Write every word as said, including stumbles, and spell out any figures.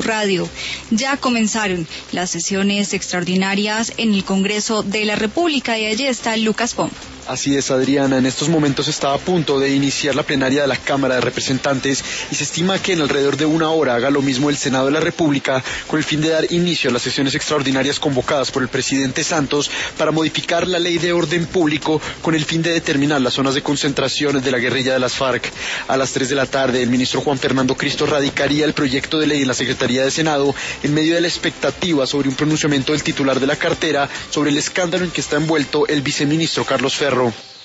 Radio. Ya comenzaron las sesiones extraordinarias en el Congreso de la República y allí está Lucas Pom. Así es, Adriana, en estos momentos está a punto de iniciar la plenaria de la Cámara de Representantes y se estima que en alrededor de una hora haga lo mismo el Senado de la República con el fin de dar inicio a las sesiones extraordinarias convocadas por el presidente Santos para modificar la ley de orden público con el fin de determinar las zonas de concentración de la guerrilla de las FARC. A las tres de la tarde, el ministro Juan Fernando Cristo radicaría el proyecto de ley en la Secretaría de Senado en medio de la expectativa sobre un pronunciamiento del titular de la cartera sobre el escándalo en que está envuelto el viceministro Carlos Ferro.